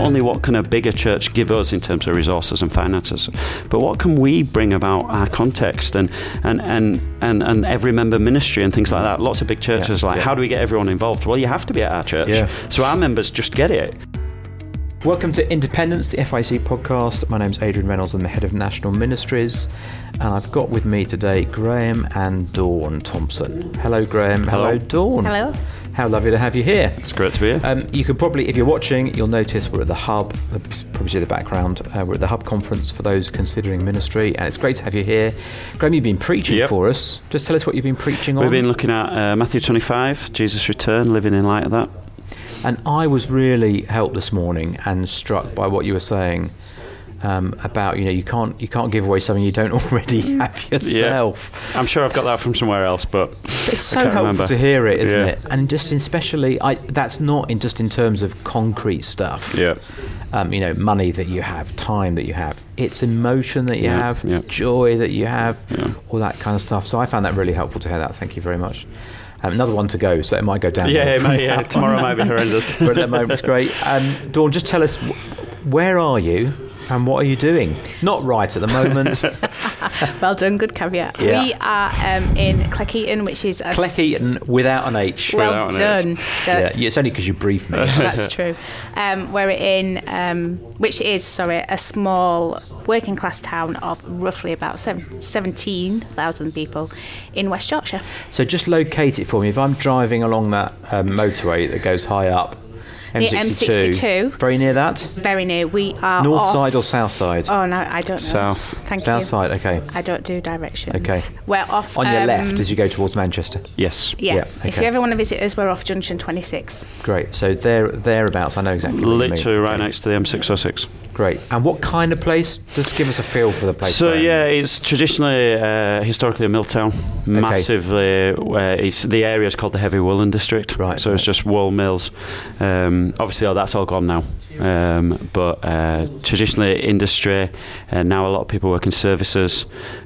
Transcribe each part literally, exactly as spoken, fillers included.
only what can a bigger church give us in terms of resources and finances, but what can we bring about our context and and and and, and every member ministry and things like that. Lots of big churches yeah, like, yeah. how do we get everyone involved? Well, you have to be at our church. Yeah. So our members just get it. Welcome to Independence, the F I C podcast. My name's Adrian Reynolds. I'm the head of national ministries, and I've got with me today Graham and Dawn Thompson. Hello, Graham. Hello, Hello Dawn. Hello. How lovely to have you here. It's great to be here. Um, you could probably, if you're watching, you'll notice we're at the Hub. You probably see the background. Uh, we're at the Hub conference for those considering ministry, and it's great to have you here. Graham, you've been preaching yep. for us. Just tell us what you've been preaching on. We've been looking at uh, Matthew twenty-five, Jesus' return, living in light of that. And I was really helped this morning and struck by what you were saying um, about, you know, you can't you can't give away something you don't already have yourself. Yeah. I'm sure I've got that from somewhere else, but it's so I can't helpful remember. to hear it, isn't yeah. it? And just in especially, I, that's not in just in terms of concrete stuff. Yeah. Um, you know, money that you have, time that you have, it's emotion that you yeah. have, yeah. joy that you have, yeah. all that kind of stuff. So I found that really helpful to hear that. Thank you very much. Um, another one to go, so it might go down. Yeah, it might, yeah. Tomorrow might be horrendous. But at the moment, it's great. Um, Dawn, just tell us, where are you and what are you doing? Not right at the moment. Well done, good caveat. Yeah. We are um, in Cleckheaton, which is a... Cleckheaton without an H. Well without done. An yeah, it's only because you briefed me. That's true. Um, we're in, um, which is, sorry, a small working class town of roughly about seventeen thousand people in West Yorkshire. So just locate it for me. If I'm driving along that um, motorway that goes high up, M sixty-two, M sixty-two. Very near that? Very near. We are North off. side or south side? Oh, no, I don't know. South. Thank south you. side, okay. I don't do directions. Okay. We're off... On your um, left as you go towards Manchester? Yes. Yeah. yeah If okay. you ever want to visit us, we're off Junction twenty-six. Great. So there, thereabouts, I know exactly what you mean. Literally right okay. next to the M six oh six. Great. And what kind of place? Just give us a feel for the place. So Graham. yeah, it's traditionally, uh, historically a mill town. Okay. Massively, uh, it's, the area is called the Heavy Woolen District. Right. So right. it's just wool mills. Um, obviously, oh, that's all gone now. Um, but uh, traditionally industry, uh, now a lot of people work in services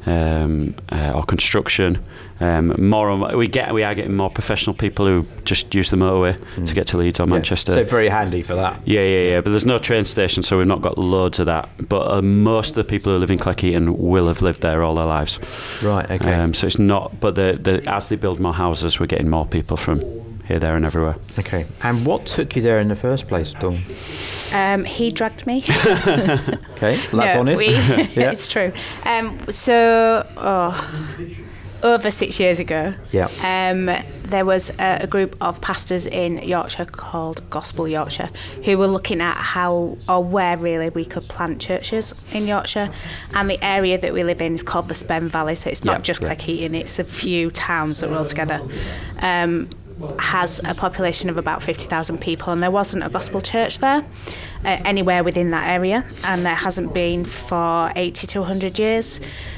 um, uh, or construction. Um, more and more, we get we are getting more professional people who just use the motorway mm. to get to Leeds or yeah. Manchester. So very handy for that. Yeah, yeah, yeah. But there's no train station, so we've not got loads of that. But uh, most of the people who live in Cleckheaton will have lived there all their lives. Right. Okay. Um, so it's not. But the, the as they build more houses, we're getting more people from here, there, and everywhere. Okay. And what took you there in the first place, Dawn? Um, he dragged me. Okay, well, that's no, honest. We, yeah. It's true. Um, so, oh, over six years ago, yeah. um, there was a, a group of pastors in Yorkshire called Gospel Yorkshire who were looking at how, or where really, we could plant churches in Yorkshire. And the area that we live in is called the Spen Valley, so it's not yeah, just yeah. Cleckheaton, it's a few towns that are all together. Um, has a population of about fifty thousand people, and there wasn't a gospel church there uh, anywhere within that area, and there hasn't been for eighty to one hundred years.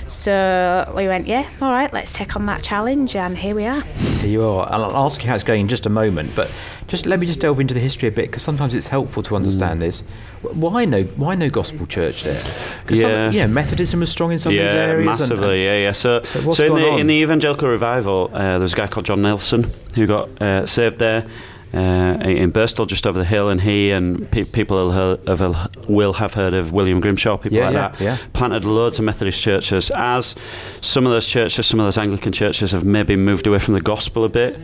So we went, yeah, all right, let's take on that challenge, and here we are. Here you are. I'll ask you how it's going in just a moment, but just let me just delve into the history a bit, because sometimes it's helpful to understand mm. this. Why no why no gospel church there? Because yeah. yeah, Methodism was strong in some yeah, of these areas. Massively, and, yeah, yeah. So, so, what's so in, gone the, on? in the evangelical revival, uh, there's a guy called John Nelson who got uh, saved there. Uh, in Birstall, just over the hill, and he and pe- people will, heard of, will have heard of William Grimshaw, people yeah, like yeah, that, yeah. planted loads of Methodist churches. As some of those churches, some of those Anglican churches have maybe moved away from the gospel a bit,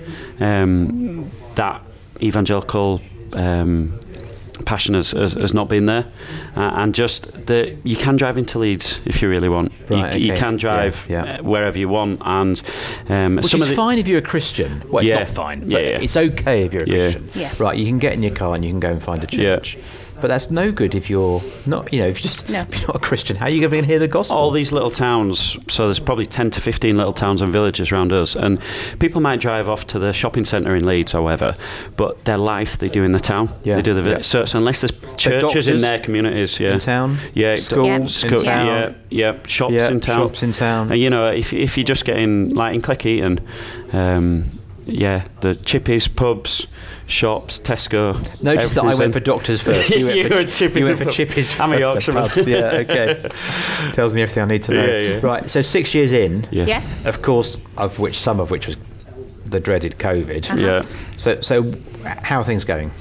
um, that evangelical um, passion has, has, has not been there, uh, and just the you can drive into Leeds if you really want. Right, you, okay. you can drive yeah, yeah. Uh, wherever you want, and um, which some is of the, fine if you're a Christian. Well, it's yeah, not fine, but yeah, yeah. it's okay if you're a yeah. Christian. Yeah. Right, you can get in your car and you can go and find a church. Yeah. But that's no good if you're not, you know, if you're just no. if you're not a Christian. How are you going to hear the gospel? All these little towns, so there's probably ten to fifteen little towns and villages around us, and people might drive off to the shopping centre in Leeds or whatever, but their life they do in the town. Yeah. They do the yeah. so, so unless there's churches in their communities, yeah, in town, yeah, schools yeah. in school, town, yeah, yeah, shops yeah, in town, shops in town. And you know, if if you just get in like in Cleckheaton, um, yeah, the chippies, pubs, shops, Tesco. Notice that I went in. for doctors first. You went You for, were chippies you went and for chippies first. I'm a and Yorkshireman. pubs. Yeah, okay. Tells me everything I need to know. Yeah, yeah. Right, so six years in, Yeah. Yeah. of course, of which some of which was the dreaded COVID. Uh-huh. Yeah. So, so how are things going?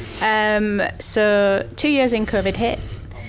Um, so two years in, COVID hit.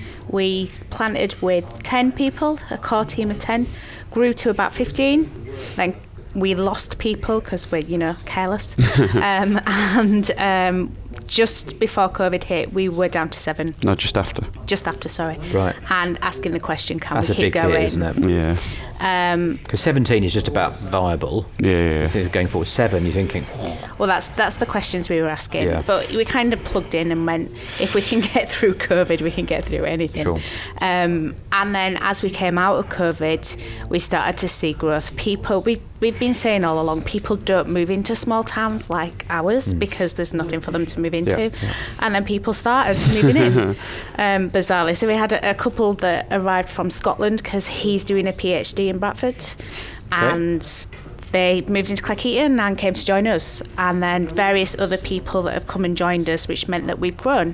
We planted with ten people, a core team of ten, grew to about fifteen. Then we lost people because we're, you know, careless. um, and um, just before COVID hit, we were down to seven. No, just after. Just after, sorry. Right. And asking the question, can That's we a keep big going? hit, isn't it? Yeah. Um, Because seventeen is just about viable. Yeah, yeah, yeah. So going forward, seven, you're thinking, well, that's that's the questions we were asking. Yeah. But we kind of plugged in and went, if we can get through COVID, we can get through anything. Sure. Um, and then as we came out of COVID, we started to see growth. People, we, we've been saying all along, people don't move into small towns like ours mm. because there's nothing for them to move into. Yeah, yeah. And then people started moving in, um, bizarrely. So we had a, a couple that arrived from Scotland because he's doing a PhD in Bradford. And they moved into Cleckheaton and came to join us. And then various other people that have come and joined us, which meant that we've grown.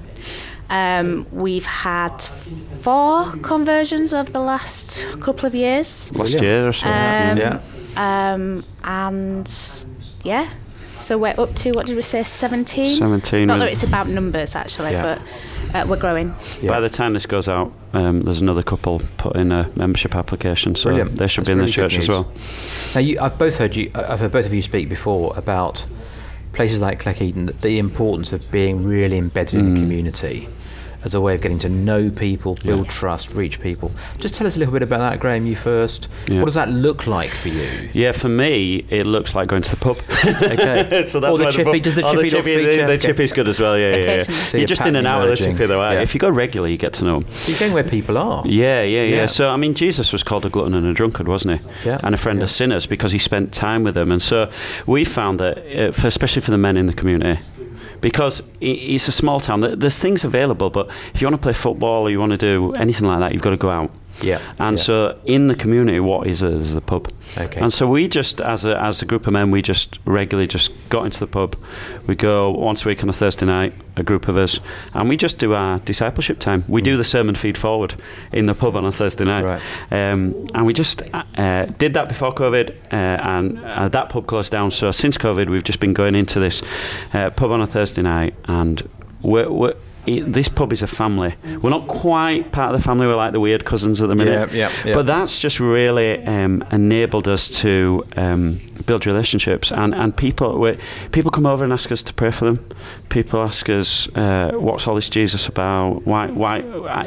Um, we've had four conversions over the last couple of years. Last year or so. Um, yeah. Um, and yeah, so we're up to, what did we say, seventeen? seventeen. Not that with- it's about numbers actually, Yeah. but uh, we're growing. Yeah. By the time this goes out, um, there's another couple put in a membership application, so Brilliant. they should That's be in the really good church as news. well. Now, you, I've both heard you. I've heard both of you speak before about places like Cleckheaton, the importance of being really embedded in the community as a way of getting to know people, build Yeah. trust, reach people. Just tell us a little bit about that, Graham. You first. Yeah. What does that look like for you? Yeah, for me, it looks like going to the pub. Okay. so that's Or the why chippy- pub- does the oh, chippy not chippy, feature? the, the Okay. chippy's good as well. Yeah, yeah, yeah. Occasionally. So You're you're just in and pattern out of the emerging. chippy, though. Right? Yeah. If you go regularly, you get to know them. You're going where people are. Yeah, yeah, yeah, Yeah. So, I mean, Jesus was called a glutton and a drunkard, wasn't he? Yeah. And a friend Yeah. of sinners because he spent time with them. And so we found that, uh, for, especially for the men in the community, because i- it's a small town, th- there's things available, but if you want to play football or you want to do anything like that, you've got to go out. Yeah. And yeah. so in the community, what is, a, is the pub? Okay. And so we just, as a, as a group of men, we just regularly just got into the pub. We go once a week on a Thursday night, a group of us, and we just do our discipleship time. We Mm. do the sermon feed forward in the pub on a Thursday night. Right. Um, and we just uh, did that before COVID, uh, and uh, that pub closed down. So since COVID, we've just been going into this uh, pub on a Thursday night, and we're, we're It, this pub is a family. We're not quite part of the family. We're like the weird cousins at the minute. Yeah, yeah, yeah. But that's just really um, enabled us to um, build relationships. And, and people we, people come over and ask us to pray for them. People ask us, uh, what's all this Jesus about? Why? Why?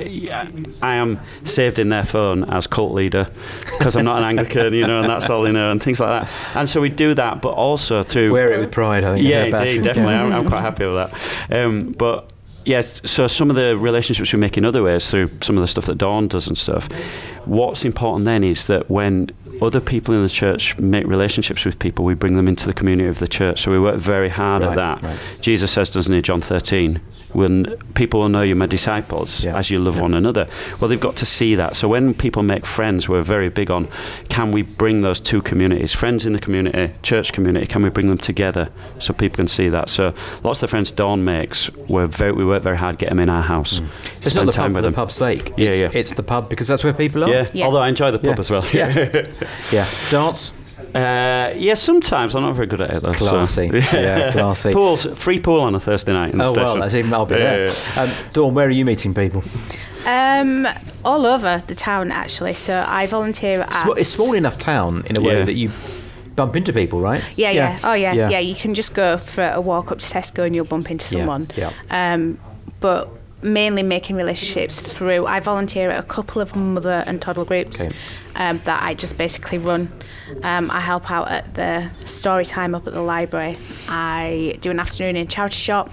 I, I am saved in their phone as cult leader because I'm not an Anglican, you know, and that's all they know, and things like that. And so we do that, but also through... Wear it with pride, I think. Yeah, They're bad indeed, for- definitely. I'm, I'm quite happy with that. Um, but yes, so some of the relationships we make in other ways through some of the stuff that Dawn does and stuff. What's important then is that when other people in the church make relationships with people, we bring them into the community of the church. So we work very hard Right, at that. right. Jesus says, doesn't he, John thirteen, when people will know you're my disciples Yeah, as you love yeah. one another. Well, they've got to see that. So when people make friends, we're very big on, can we bring those two communities, friends in the community, church community, can we bring them together so people can see that? So lots of the friends Dawn makes, we're very, we work very hard, get them in our house. Mm. It's not the pub for the pub's sake. Yeah, it's, yeah. It's the pub because that's where people are. Yeah. Yeah. although I enjoy the pub Yeah. as well. Yeah. Yeah. Dance. Uh, yeah, sometimes. I'm not very good at it though. so- Classy. Yeah, classy. Pools, free pool on a Thursday night in the Oh, station. well, that's even, I'll be Yeah, there. yeah, yeah. Um, Dawn, where are you meeting people? Um, all over the town, actually. So I volunteer at... Sm- It's a small enough town in a way Yeah. that you bump into people, right? Yeah, yeah, Oh, yeah, Yeah. yeah. You can just go for a walk up to Tesco and you'll bump into Yeah, someone. yeah. Um, but mainly making relationships through... I volunteer at a couple of mother and toddler groups Okay. um, that I just basically run. Um, I help out at the story time up at the library. I do an afternoon in charity shop.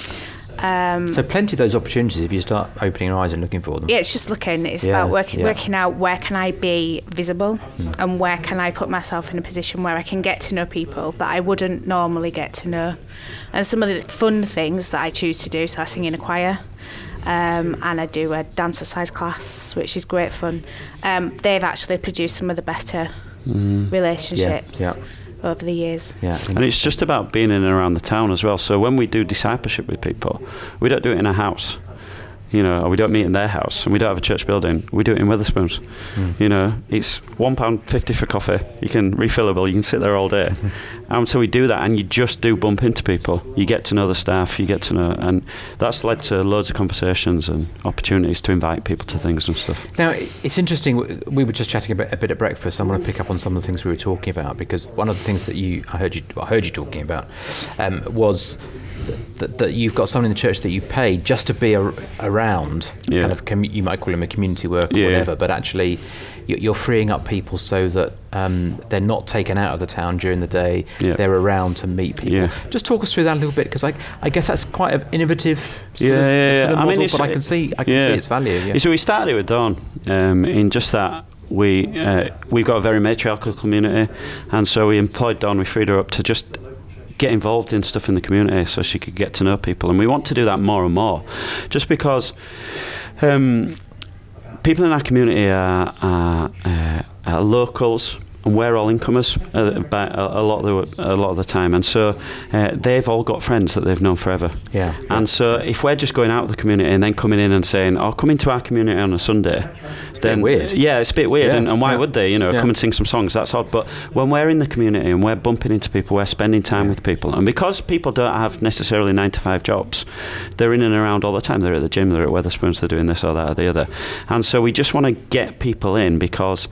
Um, So plenty of those opportunities if you start opening your eyes and looking for them. Yeah, it's just looking. It's Yeah, about working, yeah. working out where can I be visible and where can I put myself in a position where I can get to know people that I wouldn't normally get to know. And some of the fun things that I choose to do, so I sing in a choir um, and I do a dance exercise class, which is great fun. Um, they've actually produced some of the better relationships Yeah, over the years. Yeah. And it's just about being in and around the town as well. So when we do discipleship with people, we don't do it in a house. You know, or we don't meet in their house, and we don't have a church building. We do it in Wetherspoons. Mm. You know, it's one pound fifty for coffee. You can refillable. You can sit there all day. And so we do that, and you just do bump into people. You get to know the staff. You get to know, and that's led to loads of conversations and opportunities to invite people to things and stuff. Now, it's interesting. We were just chatting a bit, a bit at breakfast. I want to pick up on some of the things we were talking about, because one of the things that you I heard you I heard you talking about um, was. That, that you've got someone in the church that you pay just to be a, around, yeah. kind of com- you might call him a community worker yeah. or whatever, but actually you're freeing up people so that um, they're not taken out of the town during the day, yeah. they're around to meet people. Yeah. Just talk us through that a little bit, because I, I guess that's quite an innovative sort yeah, of, yeah, sort of I model, mean, but I can see I can yeah. see its value. Yeah. So we started with Dawn um, in just that. We, uh, we've got a very matriarchal community, and so we employed Dawn, we freed her up to just get involved in stuff in the community so she could get to know people, and we want to do that more and more, just because um, people in our community are, are, uh, are locals, and we're all incomers uh, by a, a lot of the a lot of the time, and so uh, they've all got friends that they've known forever. Yeah. And so if we're just going out of the community and then coming in and saying, "Oh, come into our community on a Sunday," it's then a bit weird. Yeah, it's a bit weird, yeah. and, and why yeah. would they? You know, yeah. come and sing some songs. That's odd. But when we're in the community and we're bumping into people, we're spending time yeah. with people, and because people don't have necessarily nine to five jobs, they're in and around all the time. They're at the gym, they're at Wetherspoons, they're doing this or that or the other, and so we just want to get people in because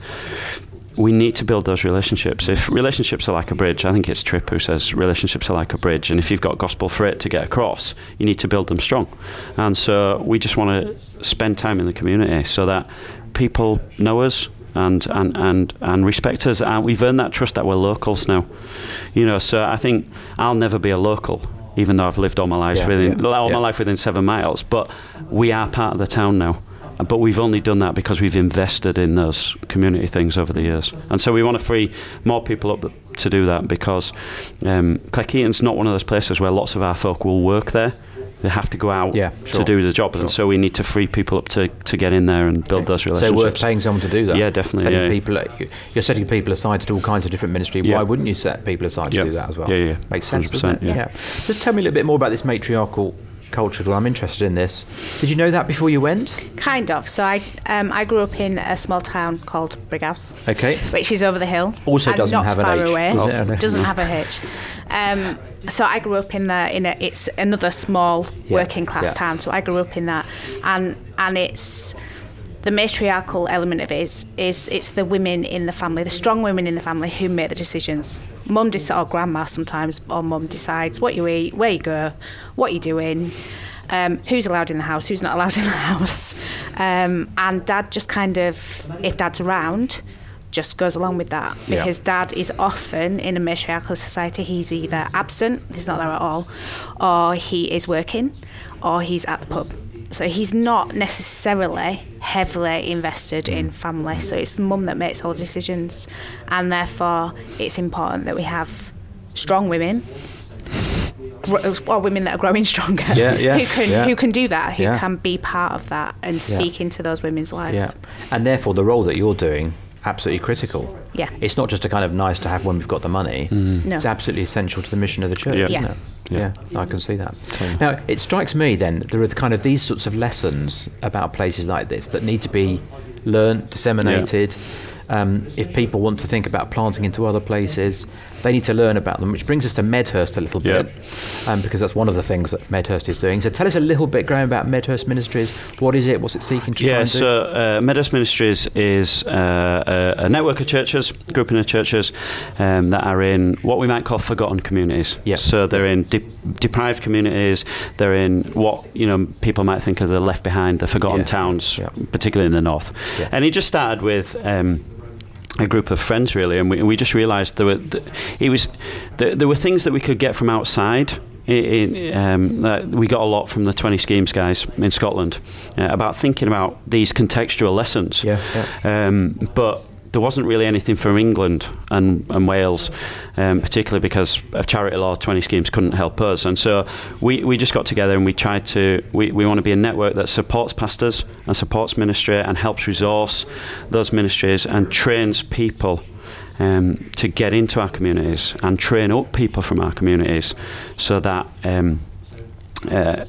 we need to build those relationships. If relationships are like a bridge, I think it's Tripp who says relationships are like a bridge, and if you've got gospel freight to get across, you need to build them strong. And so we just want to spend time in the community so that people know us and and, and, and respect us, and we've earned that trust that we're locals now. You know, so I think I'll never be a local, even though I've lived all my life yeah, within yeah, all yeah. my life within seven miles, but we are part of the town now. But we've only done that because we've invested in those community things over the years. And so we want to free more people up to do that, because um, Cleckheaton's not one of those places where lots of our folk will work there. They have to go out yeah, sure, to do the job. sure. And so we need to free people up to, to get in there and build okay. those relationships. So worth paying someone to do that? Yeah, definitely. Setting yeah. people, you're setting people aside to do all kinds of different ministry. Yeah. Why wouldn't you set people aside to yeah. do that as well? Yeah, yeah. Makes sense, doesn't it? Yeah. yeah. Just tell me a little bit more about this matriarchal culture. Well, I'm interested in this. Did you know that before you went? Kind of. So I um, I grew up in a small town called Brighouse. Okay. Which is over the hill. Also and doesn't not have an far H. away. Does it? Doesn't have a H. Um, so I grew up in the in a it's another small yeah. working class yeah. town. So I grew up in that, and and it's the matriarchal element of it is, is it's the women in the family, the strong women in the family who make the decisions. Mum decides, or grandma sometimes, or mum decides what you eat, where you go, what you're doing, um, who's allowed in the house, who's not allowed in the house. Um, and dad just kind of, if dad's around, just goes along with that. Because yeah. dad is often, in a matriarchal society, he's either absent, he's not there at all, or he is working, or he's at the pub. So he's not necessarily heavily invested in family. So it's the mum that makes all the decisions. And therefore, it's important that we have strong women, or women that are growing stronger, yeah, yeah, who can yeah. who can do that, who yeah. can be part of that and speak yeah. into those women's lives. Yeah. And therefore, the role that you're doing, absolutely critical. Yeah. It's not just a kind of nice to have when we've got the money. Mm. No. It's absolutely essential to the mission of the church, Yeah. isn't Yeah. it? Yeah. yeah, I can see that. Now, it strikes me then, there are the kind of these sorts of lessons about places like this that need to be learnt, disseminated. Yeah. Um, if people want to think about planting into other places, they need to learn about them, which brings us to Medhurst a little Yeah. bit, um, because that's one of the things that Medhurst is doing. So tell us a little bit, Graham, about Medhurst Ministries. What is it? What's it seeking to yeah, try and do? so uh, Medhurst Ministries is uh, a, a network of churches, grouping of churches um, that are in what we might call forgotten communities. Yeah. So they're in de- deprived communities. They're in what you know people might think of the left behind, the forgotten Yeah. towns, Yeah. particularly in the north. Yeah. And it just started with. Um, a group of friends really, and we, we just realised there were th- it was th- there were things that we could get from outside. In, in, um, uh, we got a lot from the twenty Schemes guys in Scotland uh, about thinking about these contextual lessons. Yeah, yeah. Um, but there wasn't really anything from England and, and Wales, um, particularly because of charity law. twenty Schemes couldn't help us, and so we, we just got together and we tried to. We, we want to be a network that supports pastors and supports ministry and helps resource those ministries and trains people um, to get into our communities and train up people from our communities, so that. Um, uh,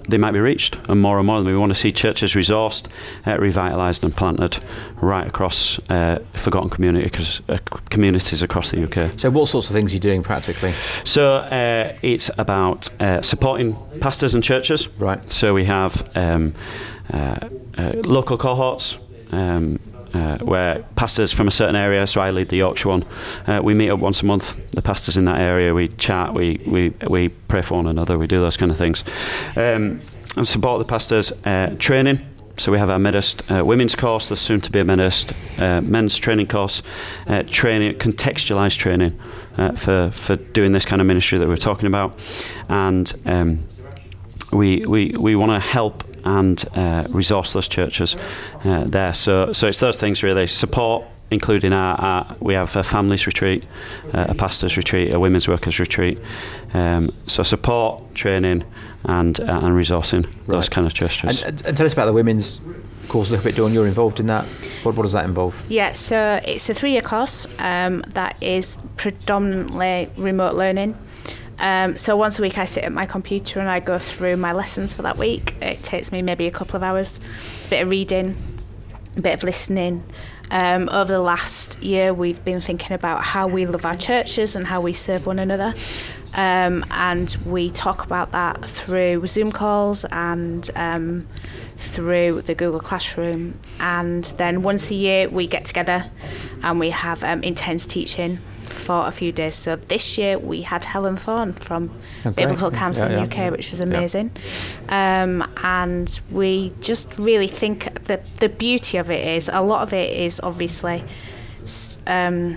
they might be reached, and more and more. We want to see churches resourced, uh, revitalised and planted right across uh, forgotten community, cause, uh, communities across the U K. So what sorts of things are you doing practically? So uh, it's about uh, supporting pastors and churches. Right. So we have um, uh, uh, local cohorts, um, Uh, where pastors from a certain area, so I lead the Yorkshire one, uh, we meet up once a month, the pastors in that area, we chat, we we, we pray for one another, we do those kind of things. Um, and support the pastors. Uh, training, so we have our Medist uh, women's course, there's soon to be a Medist uh, men's training course, uh, training, contextualised training uh, for, for doing this kind of ministry that we're talking about. And um, we, we, we want to help and uh, resource those churches uh, there. So so it's those things really. Support, including our, our we have a families retreat, uh, a pastors retreat, a women's workers retreat. Um, so support, training and uh, and resourcing those Right. kind of churches. And, and tell us about the women's course a little bit, Dawn. You're involved in that. What, what does that involve? Yeah, so it's a three-year course um, that is predominantly remote learning. Um, so once a week I sit at my computer and I go through my lessons for that week. It takes me maybe a couple of hours, a bit of reading, a bit of listening. Um, over the last year we've been thinking about how we love our churches and how we serve one another. Um, and we talk about that through Zoom calls and um, through the Google Classroom. And then once a year we get together and we have um, intense teaching for a few days. So this year we had Helen Thorne from oh, Biblical Council yeah, in the yeah. U K, which was amazing. Yeah. Um, and we just really think that the beauty of it is, a lot of it is obviously um,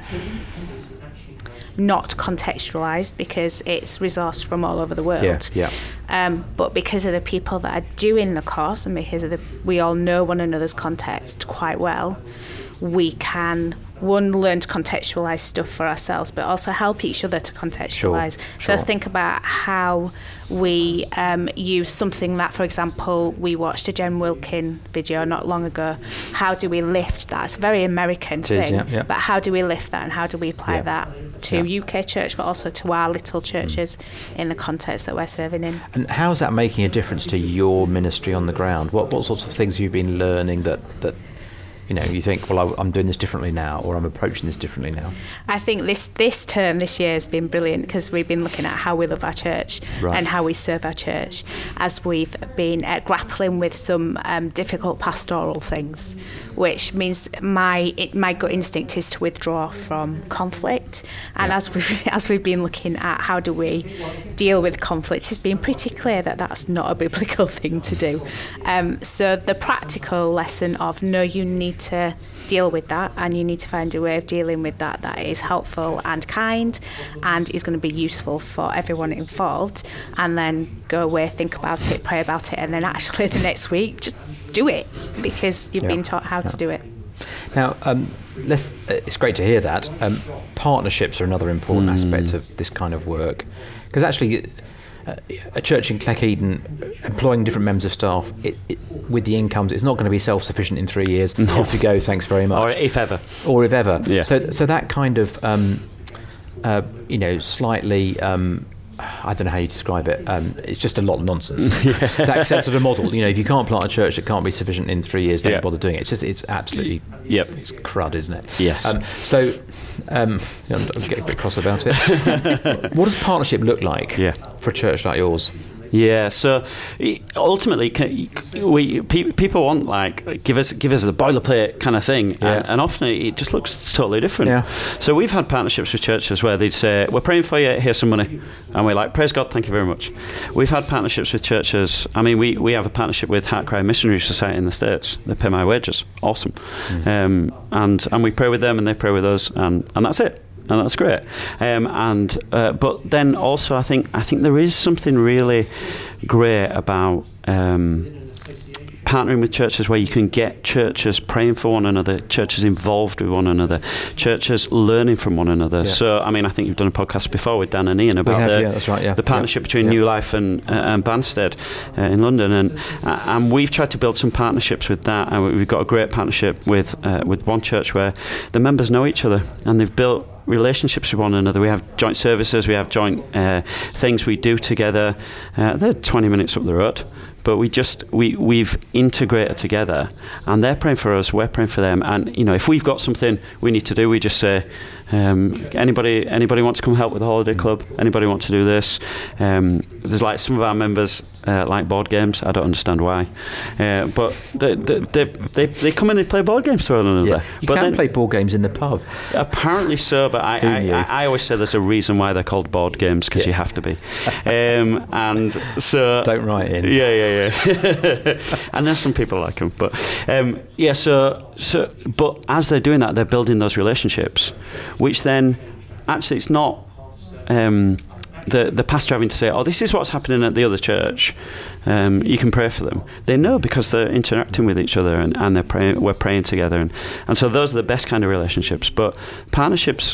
not contextualised because it's resourced from all over the world. Yeah, yeah. Um, but because of the people that are doing the course and because of the, we all know one another's context quite well, we can, one, learn to contextualise stuff for ourselves, but also help each other to contextualise. Sure, so sure. think about how we um, use something that, for example, we watched a Jen Wilkin video not long ago. How do we lift that? It's a very American It thing, is, yeah, yeah. but how do we lift that and how do we apply Yeah. that to Yeah. U K church, but also to our little churches mm. in the context that we're serving in? And how's that making a difference to your ministry on the ground? What what sorts of things have you been learning that, that you know, you think, well, I, I'm doing this differently now, or I'm approaching this differently now? I think this this term, this year, has been brilliant because we've been looking at how we love our church Right. and how we serve our church as we've been uh, grappling with some um, difficult pastoral things, which means my it, my gut instinct is to withdraw from conflict. And Yeah. as we've as we've been looking at how do we deal with conflict, it's been pretty clear that that's not a biblical thing to do. Um, so the practical lesson of no, you need to deal with that and you need to find a way of dealing with that that is helpful and kind and is going to be useful for everyone involved, and then go away, think about it, pray about it, and then actually the next week just do it because you've Yeah. been taught how Yeah. to do it. Now, um, let's, uh, it's great to hear that. Um, partnerships are another important Mm. aspect of this kind of work, because actually uh, a church in Cleckheaton employing different members of staff it, it, with the incomes, it's not going to be self-sufficient in three years. No. Off you go, thanks very much. Or if ever. Or if ever. Yeah. So, so that kind of, um, uh, you know, slightly, um, I don't know how you describe it. Um, it's just a lot of nonsense. That sort of model, you know, if you can't plant a church that can't be sufficient in three years, don't Yeah. bother doing it. It's just, it's absolutely, Yep. it's crud, isn't it? Yes. Um, so, um, I'm, I'm getting a bit cross about it. What does partnership look like Yeah. for a church like yours? Yeah, so e- ultimately, can- we pe- people want like give us give us the boilerplate kind of thing, Yeah. and, and often it just looks totally different. Yeah. So we've had partnerships with churches where they'd say, "We're praying for you. Here's some money," and we're like, "Praise God, thank you very much." We've had partnerships with churches. I mean, we, we have a partnership with Heartcry Missionary Society in the States. They pay my wages. Awesome, Mm. um, and and we pray with them, and they pray with us, and, and that's it. And that's great. Um, and uh, but then also, I think I think there is something really great about um, partnering with churches where you can get churches praying for one another, churches involved with one another, churches learning from one another. Yeah. So, I mean, I think you've done a podcast before with Dan and Ian about have, the, yeah, that's right, yeah. the partnership Yeah. between Yeah. New Life and, uh, and Banstead uh, in London, and uh, and we've tried to build some partnerships with that. And we've got a great partnership with uh, with one church where the members know each other, and they've built relationships with one another. We have joint services, we have joint uh, things we do together. Uh, they're twenty minutes up the road, but we just we we've integrated together, and they're praying for us, we're praying for them. And you know, if we've got something we need to do, we just say, um, anybody anybody want to come help with the holiday club? Anybody want to do this? Um, there's like some of our members uh, like board games. I don't understand why, uh, but they they, they they they come in and play board games to one another. Yeah. You but can then, play board games in the pub. Apparently so, but I, I, I, I always say there's a reason why they're called board games, because yeah. you have to be. Um, and so don't write in. Yeah, yeah, yeah. And there's some people like them, but um, yeah. So, so, but as they're doing that, they're building those relationships, which then actually it's not. Um, The, the pastor having to say, oh, this is what's happening at the other church. Um, you can pray for them. They know because they're interacting with each other, and, and they're praying, we're praying together. And, and so those are the best kind of relationships. But partnerships,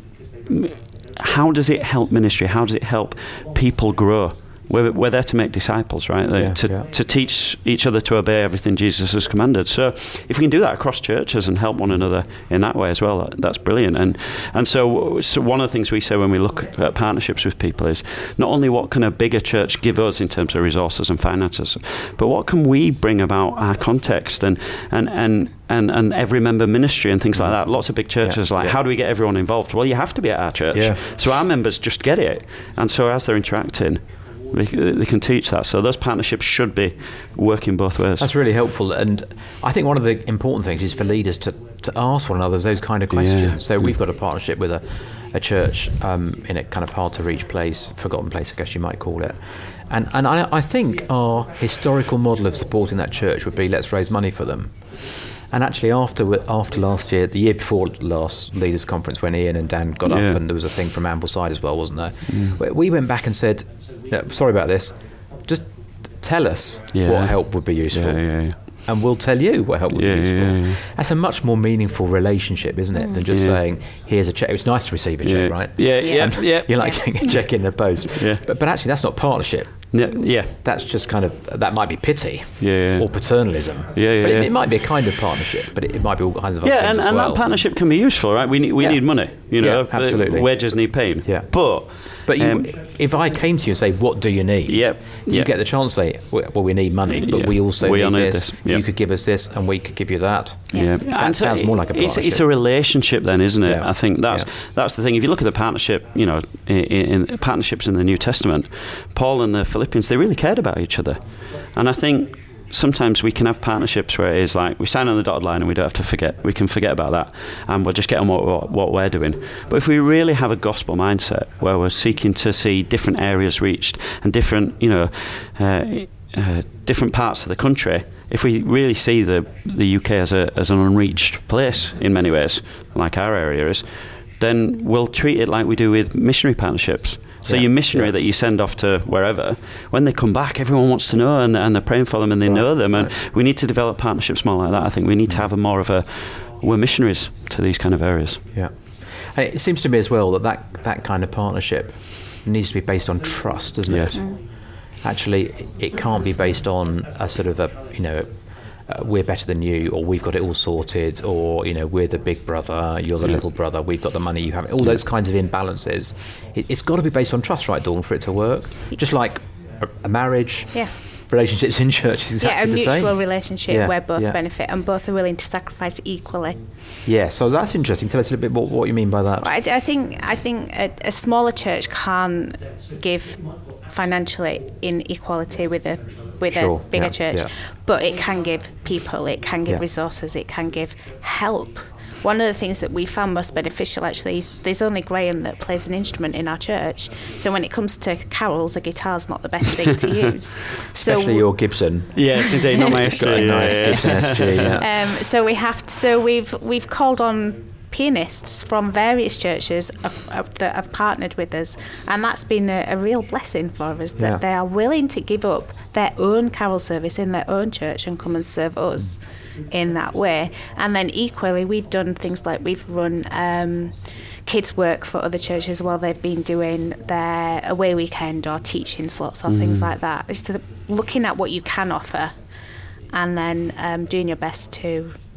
how does it help ministry? How does it help people grow? We're, we're there to make disciples, right? Yeah, to, yeah. to teach each other to obey everything Jesus has commanded. So if we can do that across churches and help one another in that way as well, that, that's brilliant. And and so, so one of the things we say when we look at partnerships with people is not only what can a bigger church give us in terms of resources and finances, but what can we bring about our context and and and and, and every member ministry and things like that. Lots of big churches yeah, like, yeah. how do we get everyone involved? Well, you have to be at our church. Yeah. So our members just get it. And so as they're interacting, They, they can teach that. So those partnerships should be working both ways. That's really helpful. And I think one of the important things is for leaders to, to ask one another those kind of questions. Yeah. So we've got a partnership with a, a church um, in a kind of hard-to-reach place, forgotten place, I guess you might call it. And, and I, I think our historical model of supporting that church would be, let's raise money for them. And actually, after after last year, the year before last leaders' conference, when Ian and Dan got yeah. up, and there was a thing from Ambleside as well, wasn't there? Mm. We went back and said, no, "Sorry about this. Just tell us yeah. what help would be useful, yeah, yeah, yeah. and we'll tell you what help would yeah, be useful." Yeah, yeah. That's a much more meaningful relationship, isn't it, than just yeah. saying, "Here's a check." It's nice to receive a check, yeah. right? Yeah, yeah, And yeah. You like getting a check in the post, Yeah. but but actually, that's not partnership. Yeah, yeah. That's just kind of, that might be pity Yeah, yeah. or paternalism. Yeah, yeah, but it, yeah. it might be a kind of partnership, but it, it might be all kinds of other Yeah, things and, as and well. that partnership can be useful, right? We need we Yeah. need money, you know. Yeah, absolutely. Wages need paying. Yeah. But But you, um, if I came to you and say, what do you need? Yep, You yep. get the chance to say, well, we need money, but Yeah. we also We need all need this. this, yep. You could give us this, and we could give you that. Yeah, That And so sounds more like a it's, partnership. it's a relationship, then, isn't it? Yeah. I think that's Yeah. that's the thing. If you look at the partnership, you know, in, in partnerships in the New Testament, Paul and the Philippians, they really cared about each other, and I think sometimes we can have partnerships where it is like we sign on the dotted line and we don't have to forget. We can forget about that, and we'll just get on what, what, what we're doing. But if we really have a gospel mindset where we're seeking to see different areas reached and different, you know. Uh, Uh, different parts of the country, if we really see the the U K as a as an unreached place in many ways, like our area is, then we'll treat it like we do with missionary partnerships. So Yeah, your missionary yeah. that you send off to wherever, when they come back, everyone wants to know, and, and they're praying for them, and they Right, know them. And right. we need to develop partnerships more like that. I think we need to have a more of a, we're missionaries to these kind of areas. Yeah. And it seems to me as well that, that that kind of partnership needs to be based on trust, doesn't Yes. it? Actually, it can't be based on a sort of a, you know, uh, we're better than you, or we've got it all sorted, or, you know, we're the big brother, you're the Yeah. little brother, we've got the money, you haven't. All those kinds of imbalances. It, it's got to be based on trust, right, Dawn, for it to work? Just like a, a marriage, Yeah. relationships in church is exactly Yeah, a the same. mutual relationship Yeah, where both yeah. benefit and both are willing to sacrifice equally. Yeah, so that's interesting. Tell us a little bit what, what you mean by that. I, I think I think a, a smaller church can give financially in equality with a with Sure, a bigger yeah, church, yeah. but it can give people, it can give Yeah. resources, it can give help. One of the things that we found most beneficial actually is there's only Graham that plays an instrument in our church. So when it comes to carols, a guitar's not the best thing to use. Especially so your Gibson. Yes, indeed, not my It's got a nice Gibson S G. Yeah. Um, so we have to, so we've we've called on pianists from various churches uh, uh, that have partnered with us, and that's been a, a real blessing for us that Yeah. they are willing to give up their own carol service in their own church and come and serve us in that way. And then equally we've done things like we've run um, kids work for other churches while they've been doing their away weekend or teaching slots or mm. things like that. It's to looking at what you can offer and then um, doing your best to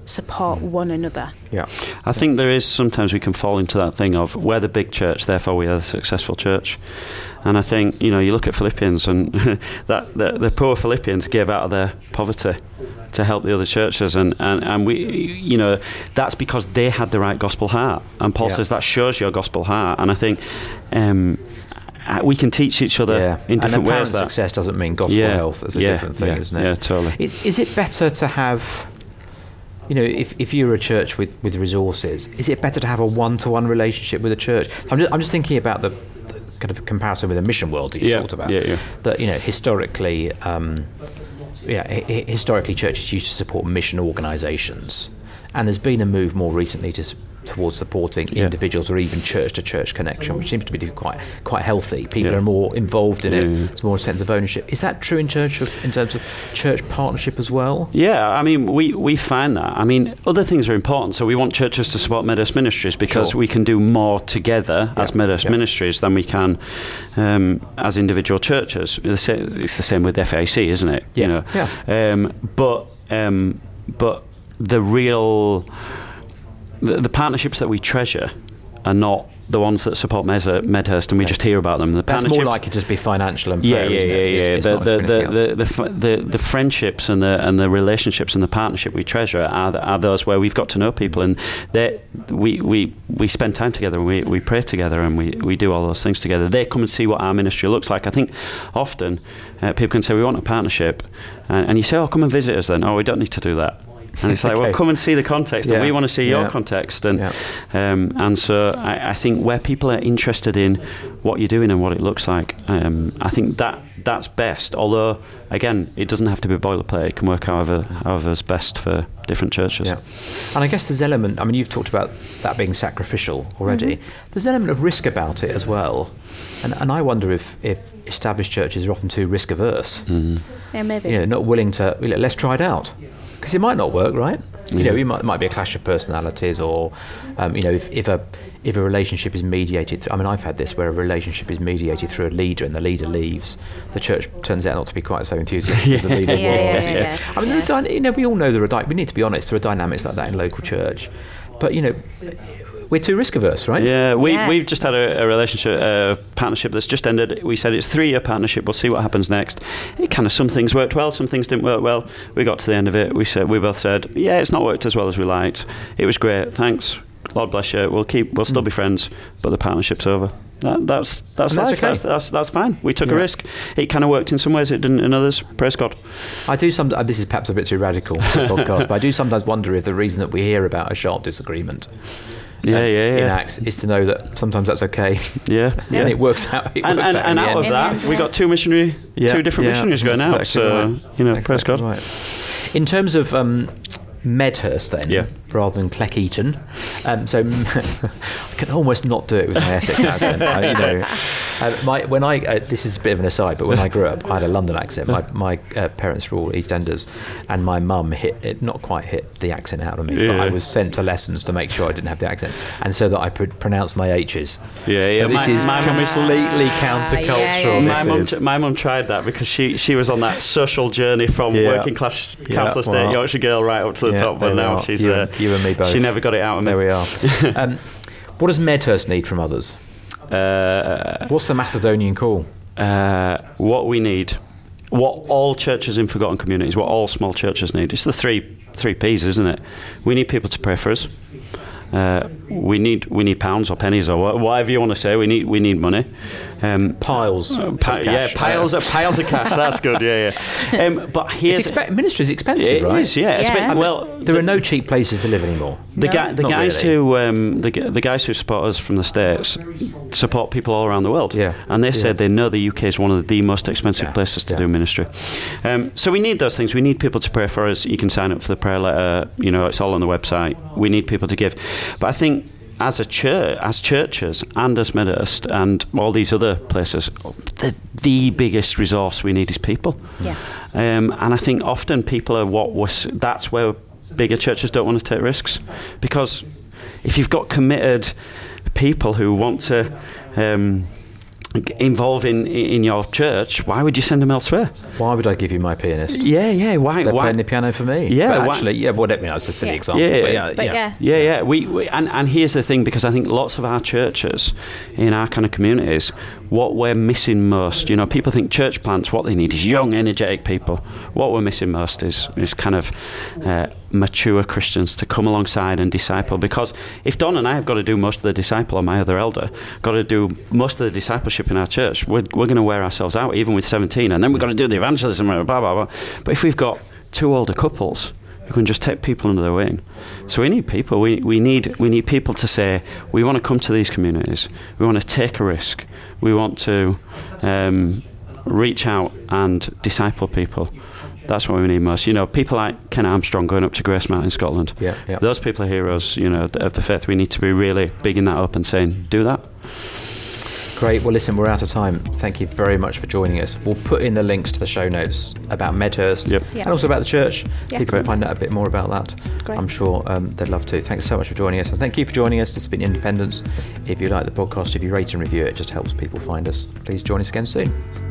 support one another. Yeah. I think there is sometimes we can fall into that thing of we're the big church, therefore we are the successful church. And I think, you know, you look at Philippians and that the, the poor Philippians gave out of their poverty to help the other churches, and, and, and we, you know, that's because they had the right gospel heart. And Paul yeah. says that shows your gospel heart. And I think um, we can teach each other yeah. in different and ways. That success doesn't mean gospel yeah. health. It's a yeah. different thing, yeah. isn't it? Yeah, totally. It, is it better to have, you know, if, if you're a church with, with resources, is it better to have a one-to-one relationship with a church? I'm just, I'm just thinking about the, the kind of comparison with the mission world that you yeah. talked about. Yeah, yeah. That, you know, historically, um, yeah, h- historically churches used to support mission organisations, and there's been a move more recently to towards supporting yeah. individuals or even church-to-church connection, which seems to be quite quite healthy. People yeah. are more involved in yeah. it. It's more a sense of ownership. Is that true in church of, in terms of church partnership as well? Yeah, I mean, we, we find that. I mean, other things are important. So we want churches to support Medhurst Ministries because sure. we can do more together yeah. as Medhurst yeah. Ministries than we can um, as individual churches. It's the same with F A C, isn't it? Yeah. You know? yeah. Um, but um, but the real the, the partnerships that we treasure are not the ones that support Medhurst, and we just hear about them. The That's more likely to just be financial and yeah, prayer, yeah, isn't yeah, it? yeah. It's, the, it's the, the, the, the, the, the, the friendships and the and the relationships and the partnership we treasure are, the, are those where we've got to know people, and we we we spend time together, and we, we pray together, and we, we do all those things together. They come and see what our ministry looks like. I think often uh, people can say we want a partnership, and, and you say, oh, come and visit us then. Oh, we don't need to do that. And it's like, okay. well, come and see the context, yeah. and we want to see yeah. your context. And yeah. um, and so I, I think where people are interested in what you're doing and what it looks like, um, I think that that's best. Although, again, it doesn't have to be boilerplate. It can work however however's best for different churches. Yeah. And I guess there's an element, I mean, you've talked about that being sacrificial already. Mm-hmm. There's an element of risk about it as well. And and I wonder if, if established churches are often too risk averse. Mm-hmm. Yeah, maybe. You know, not willing to, let's try it out. Because it might not work, right? You yeah. know, it might, might be a clash of personalities, or um, you know, if, if a if a relationship is mediated. Th- I mean, I've had this where a relationship is mediated through a leader, and the leader leaves. The church turns out not to be quite so enthusiastic yeah. as the leader yeah, was. Yeah, yeah, yeah. I mean, yeah. there are dy- you know, we all know there are. Di- we need to be honest. There are dynamics like that in local church, but you know. We're too risk averse, right? Yeah, we, yeah. we've just had a, a relationship, a partnership that's just ended. We said it's a three-year partnership. We'll see what happens next. It kind of, some things worked well, some things didn't work well. We got to the end of it. We said, we both said, yeah, it's not worked as well as we liked. It was great. Thanks. Lord bless you. We'll keep. We'll still mm. be friends, but the partnership's over. That, that's that's that's, life. okay. That's, that's that's fine. We took yeah. a risk. It kind of worked in some ways. It didn't in others. Praise God. I do some. Uh, this is perhaps a bit too radical for the podcast, but I do sometimes wonder if the reason that we hear about a sharp disagreement. Yeah, uh, yeah, yeah. in Acts is to know that sometimes that's okay. Yeah, yeah. And it works out. It and works and, out, and in out the of end. that, end, we yeah. got two missionary, yeah, two different yeah, missionaries going out. exactly So right. you know, exactly praise God. Right. In terms of um, Medhurst, then, yeah. rather than Cleckheaton, um, so I can almost not do it with my Essex accent. I, you know, uh, my when I uh, this is a bit of an aside, but when I grew up, I had a London accent. My my uh, parents were all East Enders, and my mum hit it, not quite hit the accent out of me, yeah. but I was sent to lessons to make sure I didn't have the accent, and so that I pr- pronounce my H's. Yeah, yeah. So this my, is my completely Ah, countercultural. yeah, yeah, My this mum, is. my mum tried that because she, she was on that social journey from Yeah. working class Yeah, council estate well, Yorkshire girl right up to the yeah, top, there but we now are. she's you, uh, you and me both. she never got it out of me. There we are. um, what does Medhurst need from others? Uh, What's the Macedonian call? uh, what we need, what all churches in forgotten communities, what all small churches need, it's the three three P's, isn't it? We need people to pray for us. Uh, we need we need pounds or pennies or wha- whatever you want to say. We need we need money. Um, Piles. uh, of pi- cash. yeah, piles of piles of cash. That's good. Yeah, yeah. Um, but here's It's expe- ministry is expensive, it right? is, yeah. It's Yeah. been- I mean, well, There are no cheap places to live anymore. The, No. guy, the Not guys really. who um, the, gu- the guys who support us from the States support people all around the world, Yeah. and they Yeah. said they know the U K is one of the most expensive Yeah. places to Yeah. do ministry. Um, so we need those things. We need people to pray for us. You can sign up for the prayer letter. You know, it's all on the website. We need people to give. But I think as a church, as churches, and as Medhurst, and all these other places, the the biggest resource we need is people. Yeah. Um, and I think often people are what was that's where bigger churches don't want to take risks, because if you've got committed people who want to um, involved in in your church, why would you send them elsewhere? Why would I give you my pianist? Yeah, yeah. Why? They're why? playing the piano for me. Yeah, but why- actually, yeah. Well, I mean, that's a silly Yeah. example. Yeah, but yeah. yeah, But yeah. yeah. Yeah, yeah. We, we and and here's the thing, because I think lots of our churches in our kind of communities, what we're missing most, you know, people think church plants, what they need is young, energetic people. What we're missing most is is kind of uh, mature Christians to come alongside and disciple. Because if Don and I have got to do most of the disciple, or my other elder, got to do most of the discipleship in our church, we're we're going to wear ourselves out, even with seventeen, and then we've got to do the evangelism, blah blah blah. But if we've got two older couples who can just take people under their wing. So we need people. We we need we need people to say, we want to come to these communities. We want to take a risk. We want to um, reach out and disciple people. That's what we need most. You know, people like Ken Armstrong going up to Gracemount in Scotland. Yeah, yeah. Those people are heroes, you know, of the faith. We need to be really bigging that up and saying, do that. Great. Well, listen, we're out of time. Thank you very much for joining us. We'll put in the links to the show notes about Medhurst Yep. Yeah. and also about the church. Yeah. People can find out a bit more about that. Great. I'm sure um, they'd love to. Thanks so much for joining us. And thank you for joining us. It's been Independence. If you like the podcast, if you rate and review it, it just helps people find us. Please join us again soon.